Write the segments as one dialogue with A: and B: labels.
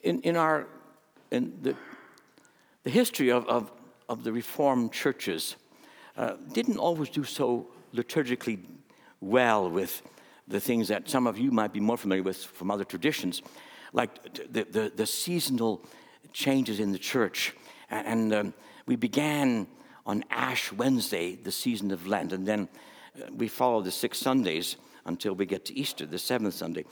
A: In the history of the Reformed churches didn't always do so liturgically well with the things that some of you might be more familiar with from other traditions, like the seasonal changes in the church. And we began on Ash Wednesday, the season of Lent, and then we follow the 6 Sundays until we get to Easter, the 7th Sunday.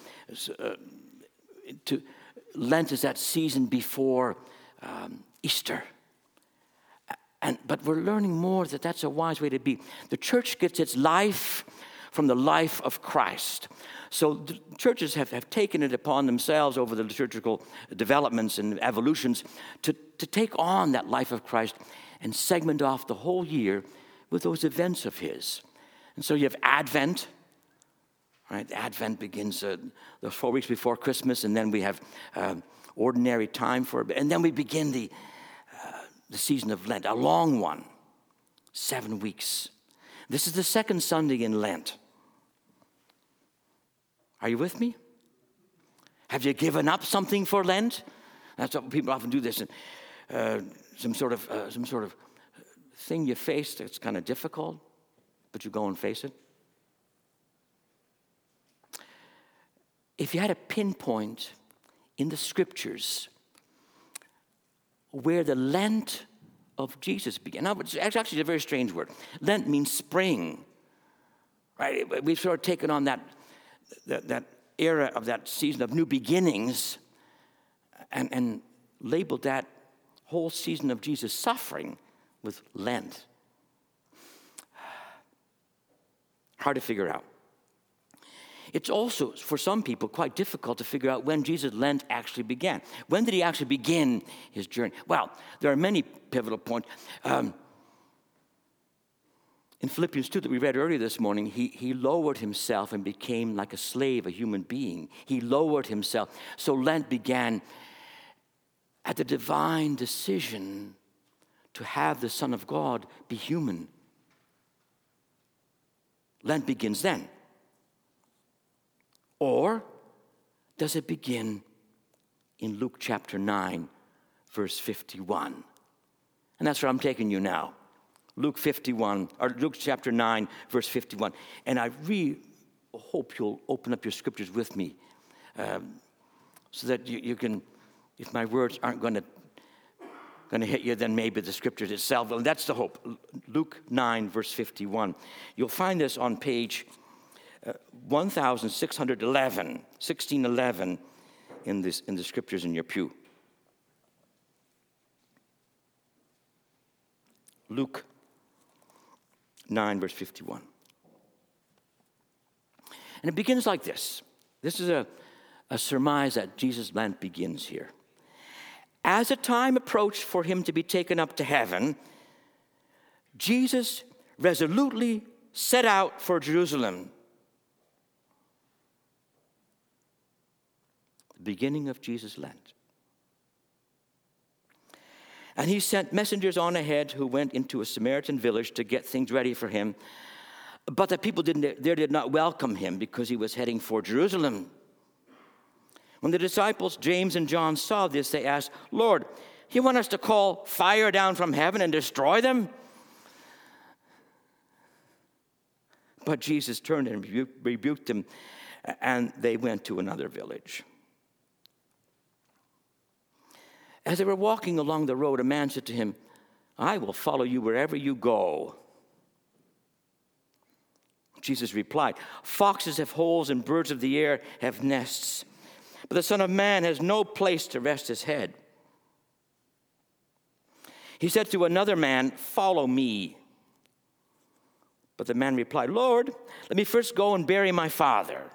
A: Lent is that season before Easter. But we're learning more that that's a wise way to be. The church gets its life from the life of Christ. So the churches have taken it upon themselves over the liturgical developments and evolutions to take on that life of Christ and segment off the whole year with those events of his. And so you have Advent. Right? Advent begins the 4 weeks before Christmas, and then we have ordinary time for it. And then we begin the season of Lent, a long one, 7 weeks. This is the 2nd Sunday in Lent. Are you with me? Have you given up something for Lent? That's what people often do. This, some sort of thing you face that's kind of difficult, but you go and face it. If you had a pinpoint in the scriptures where the Lent of Jesus began. Now, it's actually a very strange word. Lent means spring, right? We've sort of taken on that era of that season of new beginnings and labeled that whole season of Jesus' suffering with Lent. Hard to figure out. It's also, for some people, quite difficult to figure out when Jesus' Lent actually began. When did he actually begin his journey? Well, there are many pivotal points. In Philippians 2 that we read earlier this morning, he lowered himself and became like a slave, a human being. He lowered himself. So Lent began at the divine decision to have the Son of God be human. Lent begins then. Or does it begin in Luke chapter 9, verse 51? And that's where I'm taking you now. Luke chapter 9, verse 51. And I really hope you'll open up your scriptures with me so that you can, if my words aren't going to hit you, then maybe the scriptures itself. And that's the hope. Luke 9, verse 51. You'll find this on page 1611 in the scriptures in your pew. Luke 9, verse 51. And it begins like this. This is a surmise that Jesus' Lent begins here. As the time approached for him to be taken up to heaven, Jesus resolutely set out for Jerusalem. The beginning of Jesus' Lent. And he sent messengers on ahead who went into a Samaritan village to get things ready for him. But the people did not welcome him because he was heading for Jerusalem. When the disciples, James and John, saw this, they asked, "Lord, you want us to call fire down from heaven and destroy them?" But Jesus turned and rebuked them, and they went to another village. As they were walking along the road, a man said to him, "I will follow you wherever you go." Jesus replied, "Foxes have holes and birds of the air have nests, but the Son of Man has no place to rest his head." He said to another man, "Follow me." But the man replied, "Lord, let me first go and bury my father."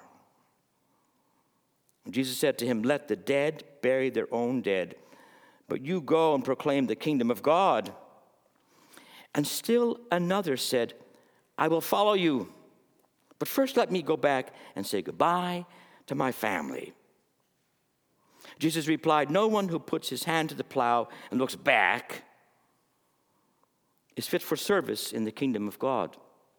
A: And Jesus said to him, "Let the dead bury their own dead, but you go and proclaim the kingdom of God." And still another said, "I will follow you, but first let me go back and say goodbye to my family." Jesus replied, "No one who puts his hand to the plow and looks back is fit for service in the kingdom of God."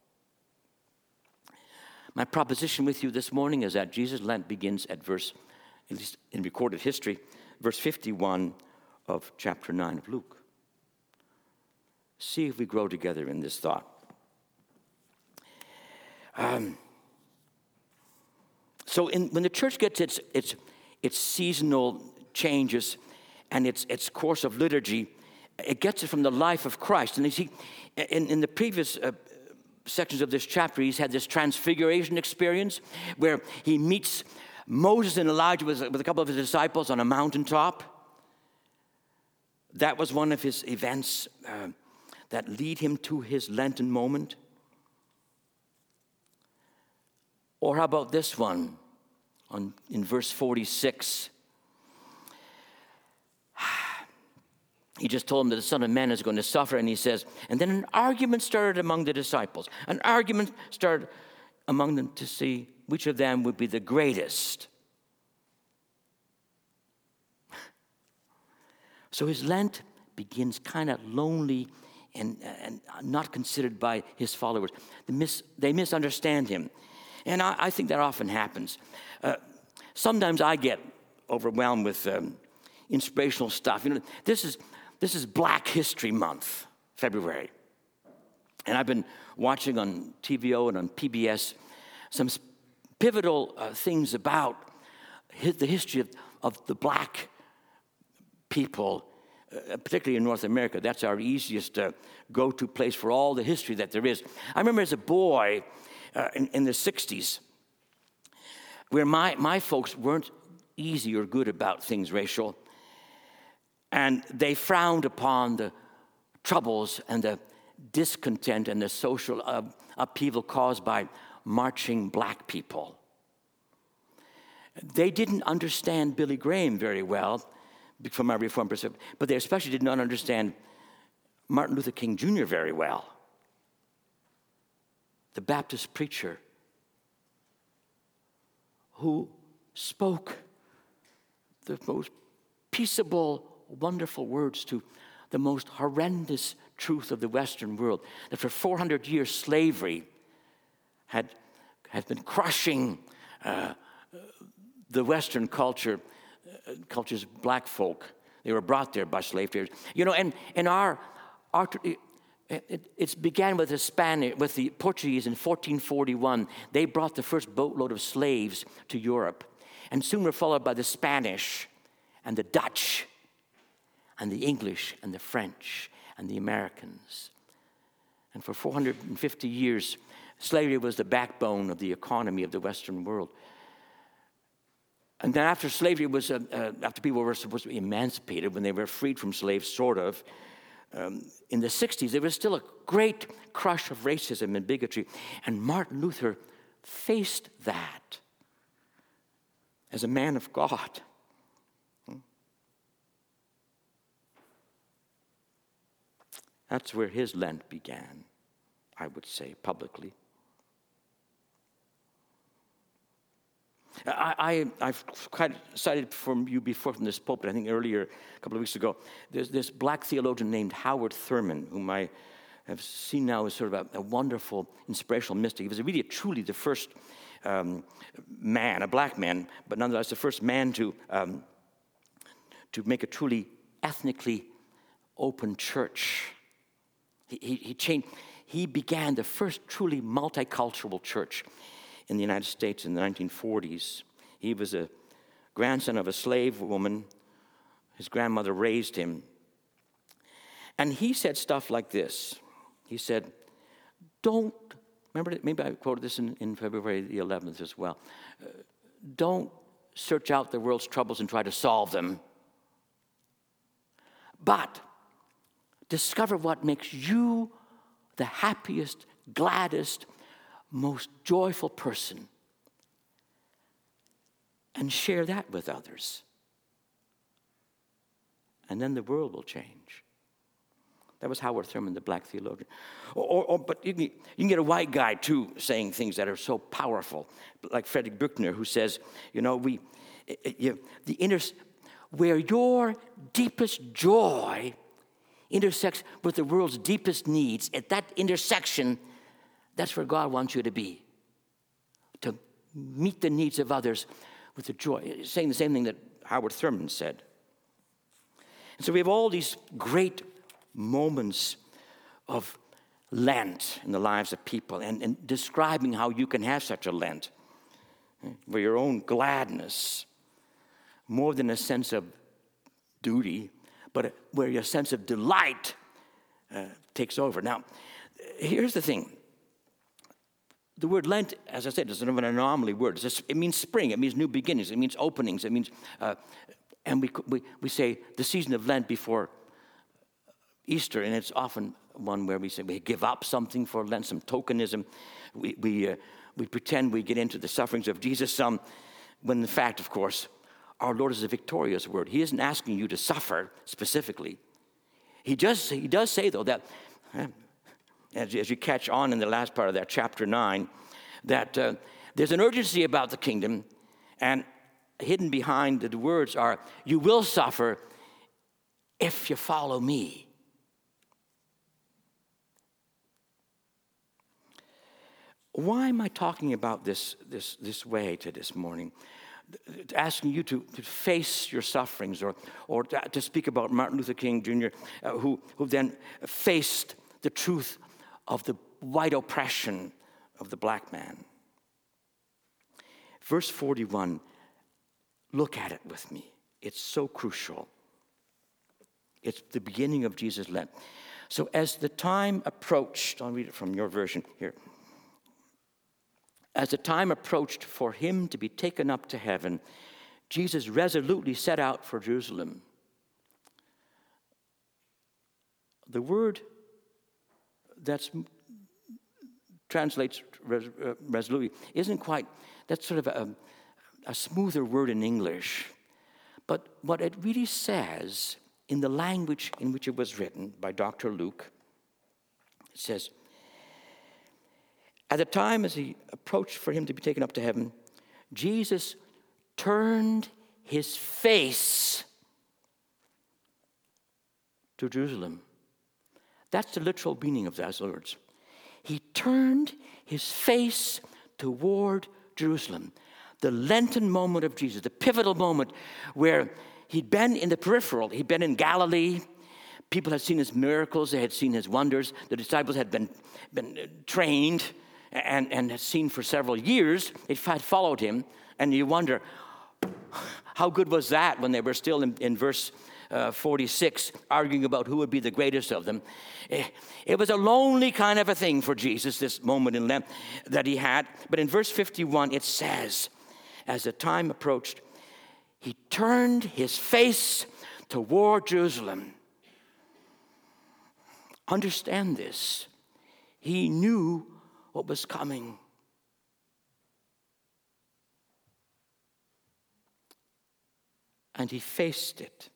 A: My proposition with you this morning is that Jesus' Lent begins at verse, at least in recorded history, verse 51 of chapter 9 of Luke. See if we grow together in this thought. When the church gets its seasonal changes and its course of liturgy, it gets it from the life of Christ. And you see, in the previous sections of this chapter, he's had this transfiguration experience where he meets Moses and Elijah with a couple of his disciples on a mountaintop. That was one of his events that lead him to his Lenten moment. Or how about this one in verse 46? He just told him that the Son of Man is going to suffer, and he says, and then an argument started among the disciples. An argument started among them to see which of them would be the greatest. So his Lent begins kind of lonely and not considered by his followers. They misunderstand him. And I think that often happens. Sometimes I get overwhelmed with inspirational stuff. You know, this is Black History Month, February. And I've been watching on TVO and on PBS some pivotal things about the history of the black people, particularly in North America. That's our easiest go-to place for all the history that there is. I remember as a boy in the 60s, where my folks weren't easy or good about things racial, and they frowned upon the troubles and the discontent and the social upheaval caused by marching black people. They didn't understand Billy Graham very well from my Reformed perspective, but they especially did not understand Martin Luther King Jr. very well, the Baptist preacher who spoke the most peaceable, wonderful words to the most horrendous truth of the Western world, that for 400 years slavery had been crushing the Western culture's black folk. They were brought there by slave traders. You know, and it began with with the Portuguese in 1441. They brought the first boatload of slaves to Europe, and soon were followed by the Spanish and the Dutch and the English and the French and the Americans. And for 450 years, slavery was the backbone of the economy of the Western world. And then after slavery was, after people were supposed to be emancipated, when they were freed from slaves, sort of, in the 60s, there was still a great crush of racism and bigotry. And Martin Luther faced that as a man of God. That's where his Lent began, I would say, publicly. I've quite cited from you before from this pulpit, I think earlier, a couple of weeks ago, there's this black theologian named Howard Thurman, whom I have seen now as sort of a wonderful, inspirational mystic. He was really truly the first man, a black man, but nonetheless the first man to make a truly ethnically open church. He began the first truly multicultural church in the United States in the 1940s. He was a grandson of a slave woman. His grandmother raised him. And he said stuff like this. He said, remember, maybe I quoted this in February the 11th as well. Don't search out the world's troubles and try to solve them, but discover what makes you the happiest, gladdest, most joyful person, and share that with others. And then the world will change. That was Howard Thurman, the black theologian. But you can get a white guy, too, saying things that are so powerful, like Frederick Buechner, who says, you know, where your deepest joy intersects with the world's deepest needs, at that intersection, that's where God wants you to be, to meet the needs of others with the joy. Saying the same thing that Howard Thurman said. And so we have all these great moments of Lent in the lives of people, and describing how you can have such a Lent where your own gladness, more than a sense of duty, but where your sense of delight takes over. Now, here's the thing. The word Lent, as I said, is sort of an anomaly word. It means spring. It means new beginnings. It means openings. It means, and we say the season of Lent before Easter, and it's often one where we say we give up something for Lent, some tokenism. We pretend we get into the sufferings of Jesus when in fact, of course, our Lord is a victorious word. He isn't asking you to suffer specifically. He does say, though, that, as you catch on in the last part of that chapter 9, that there's an urgency about the kingdom, and hidden behind the words are, you will suffer if you follow me. Why am I talking about this way to this morning? Asking you to face your sufferings, or to speak about Martin Luther King Jr., who then faced the truth of the white oppression of the black man. Verse 41, look at it with me. It's so crucial. It's the beginning of Jesus' Lent. So as the time approached, I'll read it from your version here. As the time approached for him to be taken up to heaven, Jesus resolutely set out for Jerusalem. The word that translates resolutely isn't quite, that's sort of a smoother word in English. But what it really says in the language in which it was written by Dr. Luke, it says, at the time as he approached for him to be taken up to heaven, Jesus turned his face to Jerusalem. That's the literal meaning of those words. He turned his face toward Jerusalem. The Lenten moment of Jesus, the pivotal moment where he'd been in the peripheral. He'd been in Galilee. People had seen his miracles. They had seen his wonders. The disciples had been trained and had seen for several years. They had followed him. And you wonder, how good was that when they were still in verse 46, arguing about who would be the greatest of them. It was a lonely kind of a thing for Jesus, this moment in Lent that he had. But in verse 51, it says, as the time approached, he turned his face toward Jerusalem. Understand this. He knew what was coming. And he faced it.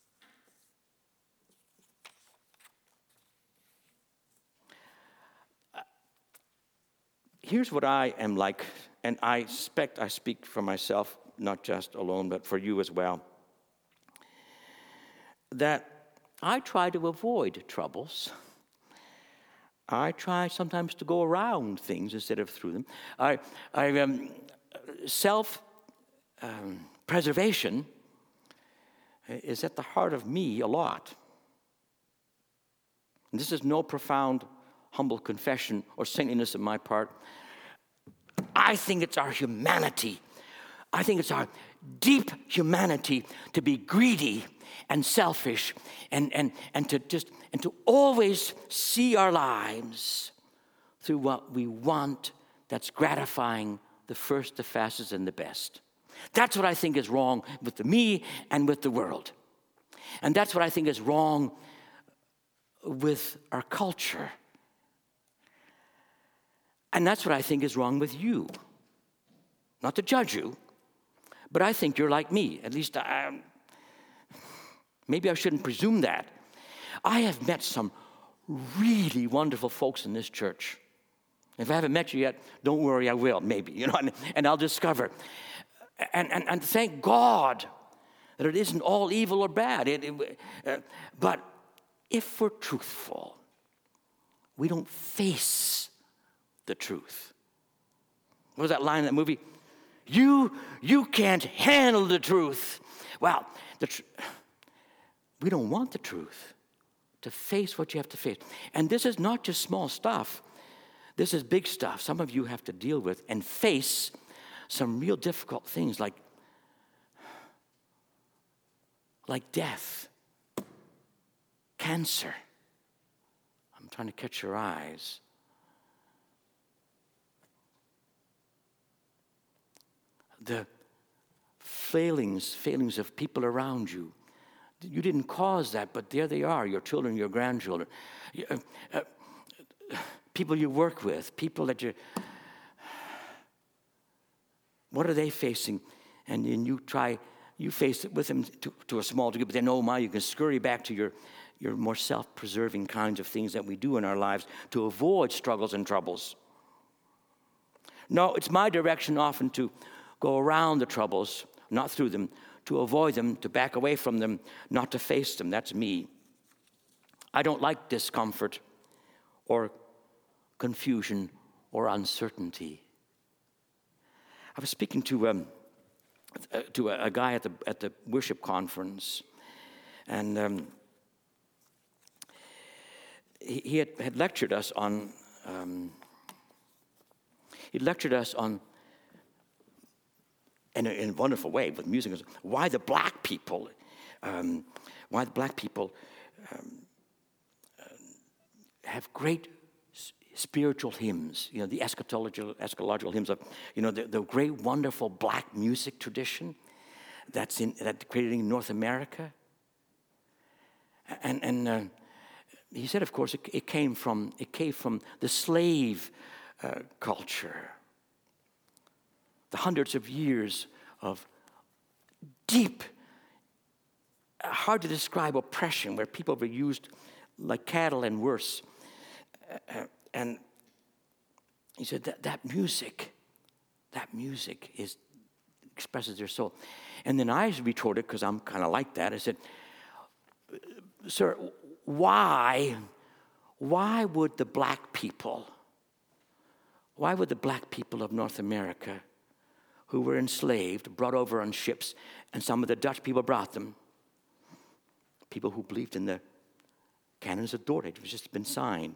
A: Here's what I am like, and I suspect I speak for myself, not just alone, but for you as well, that I try to avoid troubles. I try sometimes to go around things instead of through them. Self-preservation is at the heart of me a lot. And this is no profound, humble confession or saintliness on my part. I think it's our humanity. I think it's our deep humanity to be greedy and selfish and to always see our lives through what we want that's gratifying the first, the fastest, and the best. That's what I think is wrong with me and with the world. And that's what I think is wrong with our culture. And that's what I think is wrong with you. Not to judge you, but I think you're like me. At least maybe I shouldn't presume that. I have met some really wonderful folks in this church. If I haven't met you yet, don't worry, I will, maybe, and I'll discover. And thank God that it isn't all evil or bad. But if we're truthful, we don't face the truth. What was that line in that movie? You can't handle the truth. Well, we don't want the truth, to face what you have to face. And this is not just small stuff. This is big stuff. Some of you have to deal with and face some real difficult things like death, cancer. I'm trying to catch your eyes. The failings of people around you. You didn't cause that, but there they are, your children, your grandchildren. People you work with, people that what are they facing? And then you face it with them to a small degree, but then, oh my, you can scurry back to your more self-preserving kinds of things that we do in our lives to avoid struggles and troubles. No, it's my direction often to go around the troubles, not through them, to avoid them, to back away from them, not to face them. That's me. I don't like discomfort or confusion or uncertainty. I was speaking to a guy at the worship conference, and he had lectured us on. He lectured us on, in a wonderful way with music, why the black people have great spiritual hymns, the eschatological hymns of, the great, wonderful black music tradition that created in North America. And he said, of course, it came from the slave culture, the hundreds of years of deep, hard to describe oppression, where people were used like cattle and worse. And he said that music expresses their soul. And then I retorted, because I'm kind of like that. I said, sir, why would the black people of North America, who were enslaved, brought over on ships, and some of the Dutch people brought them, people who believed in the canons of Dort, it was just been signed.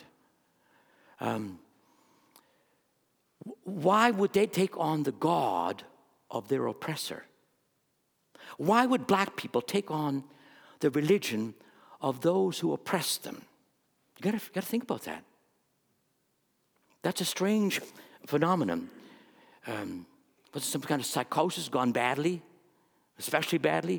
A: Why would they take on the God of their oppressor? Why would black people take on the religion of those who oppressed them? You gotta think about that. That's a strange phenomenon. Was it some kind of psychosis gone badly, especially badly?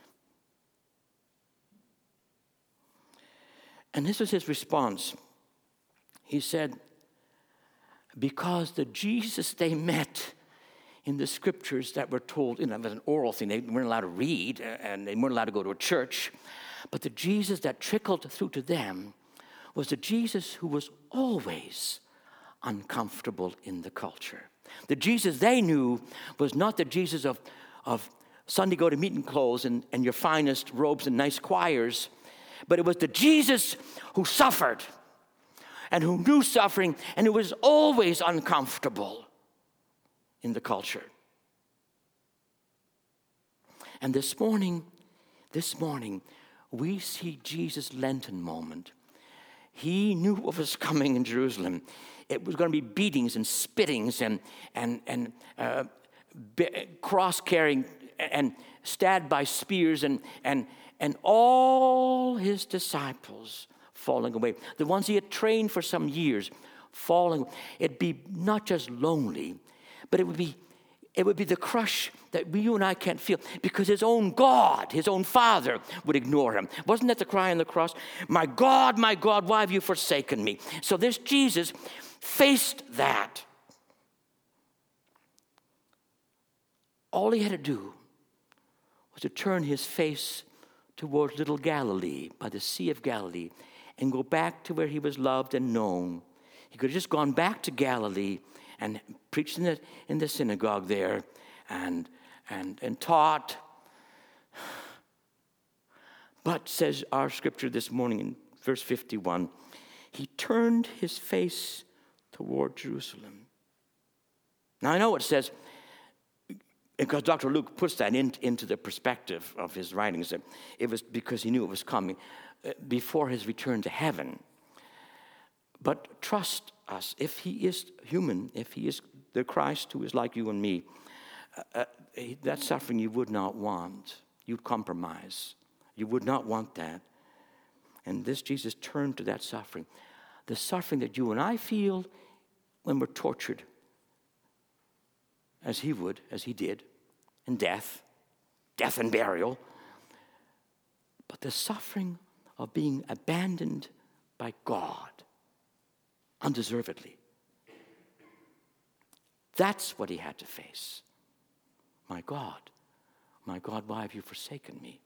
A: And this was his response. He said, because the Jesus they met in the scriptures that were told, it was an oral thing, they weren't allowed to read, and they weren't allowed to go to a church, but the Jesus that trickled through to them was the Jesus who was always uncomfortable in the culture. The Jesus they knew was not the Jesus of Sunday go-to-meeting clothes and your finest robes and nice choirs, but it was the Jesus who suffered and who knew suffering and who was always uncomfortable in the culture. And this morning, we see Jesus' Lenten moment. He knew what was coming in Jerusalem. It was going to be beatings and spittings and cross-carrying and stabbed by spears and all his disciples falling away. The ones he had trained for some years falling. It'd be not just lonely, but it would be the crush that you and I can't feel, because his own God, his own Father, would ignore him. Wasn't that the cry on the cross? My God, why have you forsaken me? So this Jesus faced that. All he had to do was to turn his face towards little Galilee, by the Sea of Galilee, and go back to where he was loved and known. He could have just gone back to Galilee and preached in the synagogue there and taught. But, says our scripture this morning in verse 51, he turned his face toward Jerusalem. Now I know it says, Because Dr. Luke puts that into the perspective of his writings. That it was because he knew it was coming before his return to heaven. But trust us, if he is human, if he is the Christ who is like you and me, that suffering you would not want. You'd compromise. You would not want that. And this Jesus turned to that suffering. The suffering that you and I feel when we're tortured, as he did, in death and burial. But the suffering of being abandoned by God, undeservedly. That's what he had to face. My God, why have you forsaken me?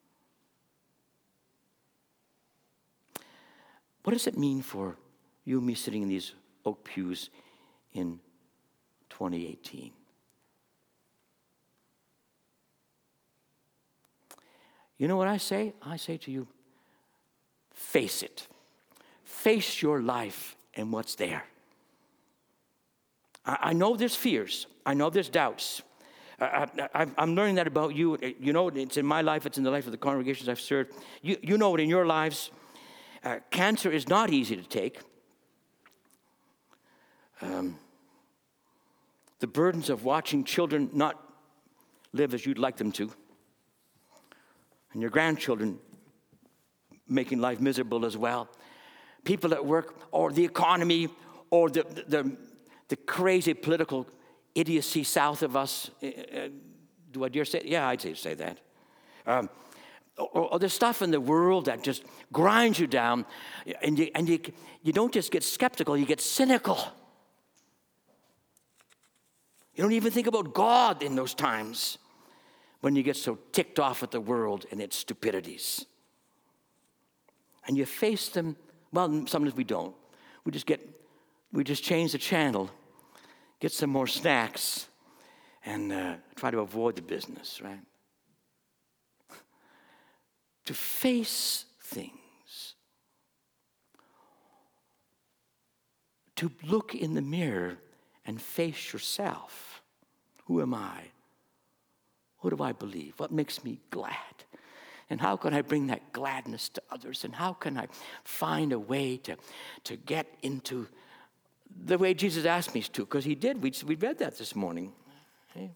A: What does it mean for you and me sitting in these oak pews in 2018? You know what I say? I say to you, face it. Face your life and what's there. I know there's fears. I know there's doubts. I'm learning that about you. You know, it's in my life. It's in the life of the congregations I've served. You know it in your lives. Cancer is not easy to take. The burdens of watching children not live as you'd like them to, and your grandchildren making life miserable as well. People at work, or the economy, or the crazy political idiocy south of us. Do I dare say? Yeah, I'd say that. Or the stuff in the world that just grinds you down, and you don't just get skeptical, you get cynical. You don't even think about God in those times when you get so ticked off at the world and its stupidities. And you face them. Well, sometimes we don't. We just change the channel, get some more snacks, and try to avoid the business, right? To face things, to look in the mirror and face yourself. Who am I? What do I believe? What makes me glad? And how can I bring that gladness to others? And how can I find a way to get into the way Jesus asked me to? Because he did. We read that this morning. Okay?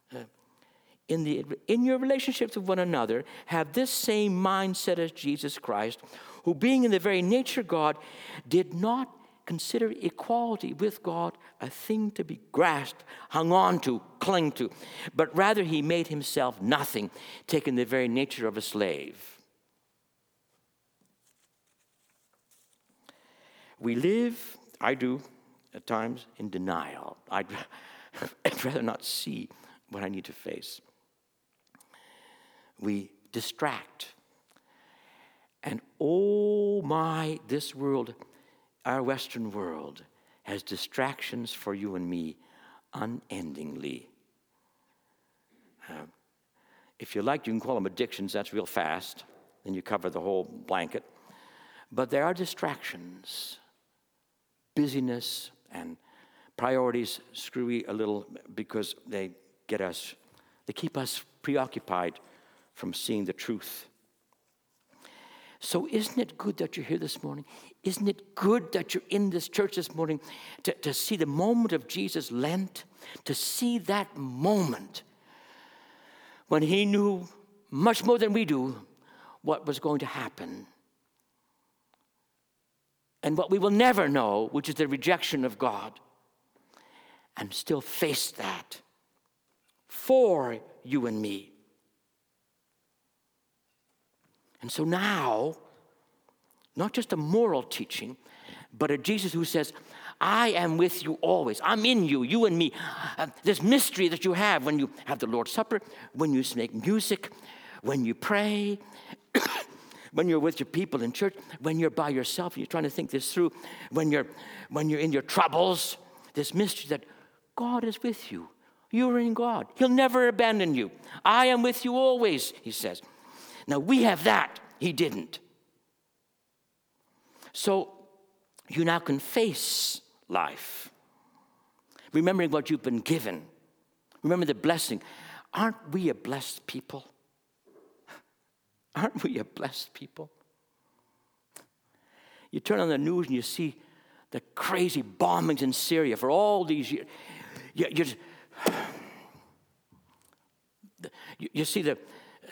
A: In your relationships with one another, have this same mindset as Jesus Christ, who being in the very nature God, did not consider equality with God a thing to be grasped, hung on to, clung to, but rather he made himself nothing, taking the very nature of a slave. We live, I do, at times, in denial. I'd rather not see what I need to face. We distract. And oh my, this world, our Western world, has distractions for you and me unendingly. If you like, you can call them addictions. That's real fast. Then you cover the whole blanket. But there are distractions. Busyness and priorities screwy a little because they keep us preoccupied from seeing the truth. So isn't it good that you're here this morning? Isn't it good that you're in this church this morning to see the moment of Jesus Lent, to see that moment when he knew much more than we do what was going to happen, and what we will never know, which is the rejection of God, and still face that for you and me. And so now, not just a moral teaching, but a Jesus who says, I am with you always. I'm in you, you and me. This mystery that you have when you have the Lord's Supper, when you make music, when you pray, when you're with your people in church, when you're by yourself and you're trying to think this through, when you're in your troubles, this mystery that God is with you. You're in God. He'll never abandon you. I am with you always, he says. Now, we have that. He didn't. So, you now can face life, remembering what you've been given, Remember the blessing. Aren't we a blessed people? Aren't we a blessed people? You turn on the news and you see the crazy bombings in Syria for all these years. You see the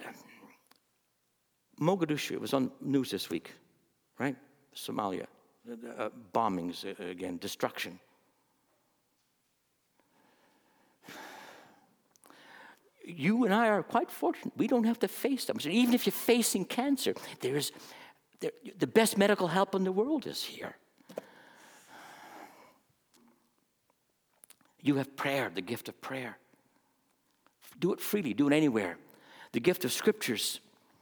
A: Mogadishu, it was on news this week, right? Somalia, bombings again, destruction. You and I are quite fortunate. We don't have to face them. So even if you're facing cancer, the best medical help in the world is here. You have prayer, the gift of prayer. Do it freely, do it anywhere. The gift of scriptures.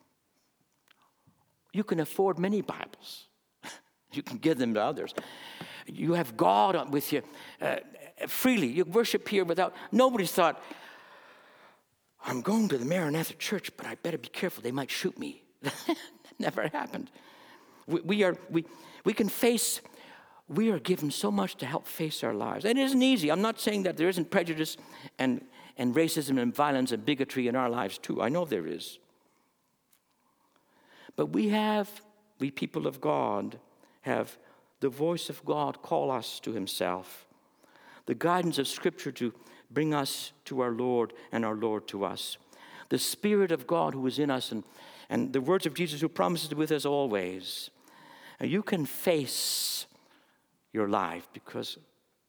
A: You can afford many Bibles. You can give them to others. You have God with you freely. You worship here without, nobody's thought, I'm going to the Maranatha Church, but I better be careful. They might shoot me. That never happened. We can face, we are given so much to help face our lives. And it isn't easy. I'm not saying that there isn't prejudice and racism and violence and bigotry in our lives too. I know there is. But we people of God, have the voice of God call us to himself. The guidance of Scripture to bring us to our Lord and our Lord to us. The Spirit of God who is in us and the words of Jesus who promises to be with us always. And you can face your life because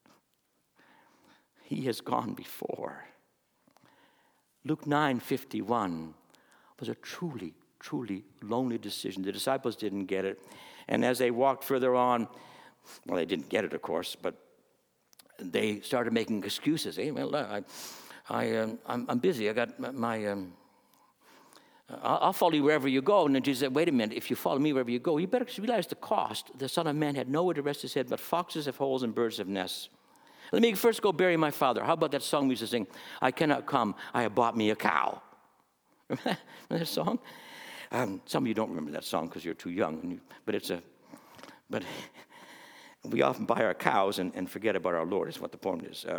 A: he has gone before. Luke 9:51 was a truly, truly lonely decision. The disciples didn't get it. And as they walked further on, well, they didn't get it, of course, but they started making excuses. Hey, well, I'm busy. I got my... I'll follow you wherever you go. And then Jesus said, wait a minute, if you follow me wherever you go, you better realize the cost. The Son of Man had nowhere to rest his head, but foxes have holes and birds have nests. Let me first go bury my father. How about that song we used to sing? I cannot come, I have bought me a cow. Remember that song? Some of you don't remember that song because you're too young. But we often buy our cows and forget about our Lord, is what the point is.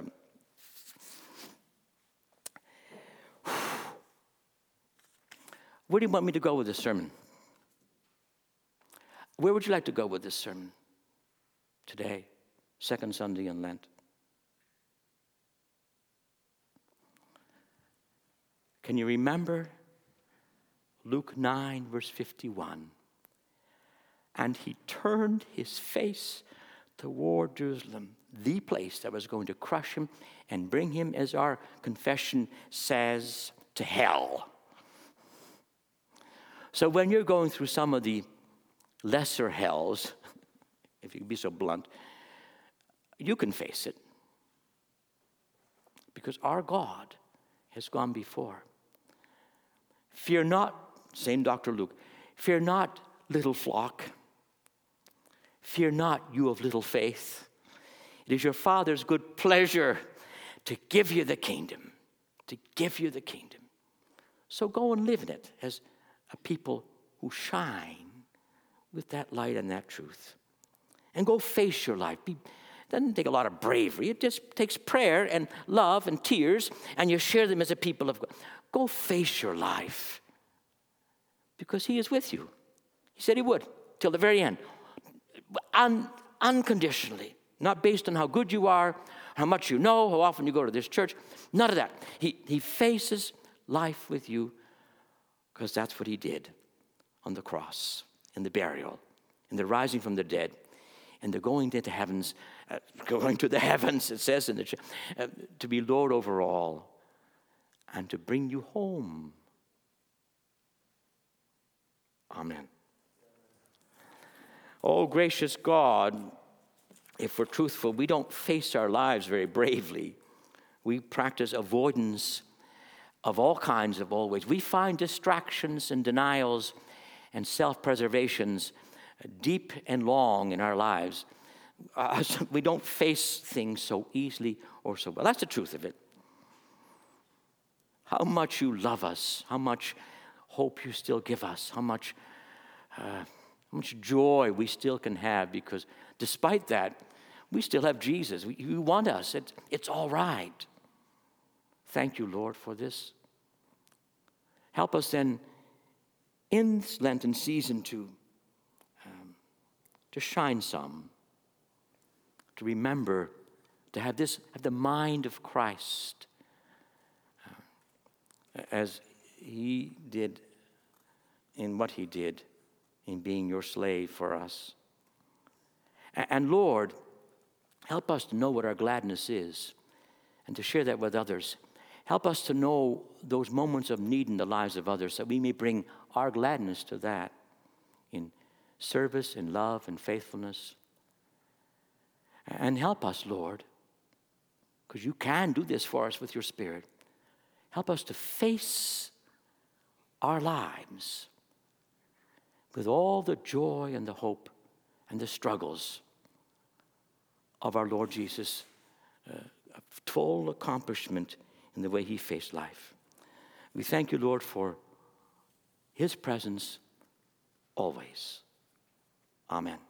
A: Where do you want me to go with this sermon? Where would you like to go with this sermon today, second Sunday in Lent? Can you remember Luke 9, verse 51? And he turned his face toward Jerusalem, the place that was going to crush him and bring him, as our confession says, to hell. So when you're going through some of the lesser hells, if you can be so blunt, you can face it. Because our God has gone before. Fear not, saying Dr. Luke, fear not, little flock. Fear not, you of little faith. It is your Father's good pleasure to give you the kingdom. To give you the kingdom. So go and live in it as a people who shine with that light and that truth. And go face your life. It doesn't take a lot of bravery. It just takes prayer and love and tears, and you share them as a people of God. Go face your life. Because he is with you. He said he would, till the very end. Unconditionally. Not based on how good you are, how much you know, how often you go to this church. None of that. He faces life with you because that's what he did on the cross, in the burial, in the rising from the dead, and the going into heavens, going to the heavens, it says, to be Lord over all, and to bring you home. Amen. Oh, gracious God, if we're truthful, we don't face our lives very bravely. We practice avoidance of all kinds of all ways. We find distractions and denials and self-preservations deep and long in our lives. We don't face things so easily or so well. That's the truth of it. How much you love us, how much hope you still give us, how much joy we still can have, because despite that, we still have Jesus. You want us. It's all right. Thank you, Lord, for this. Help us then in this Lenten season to shine some, to remember, to have the mind of Christ, as he did in what he did in being your slave for us. And Lord, help us to know what our gladness is and to share that with others. Help us to know those moments of need in the lives of others, that we may bring our gladness to that in service, in love, and faithfulness. And help us, Lord, because you can do this for us with your Spirit. Help us to face our lives with all the joy and the hope and the struggles of our Lord Jesus, full accomplishment in the way he faced life. We thank you, Lord, for his presence always. Amen.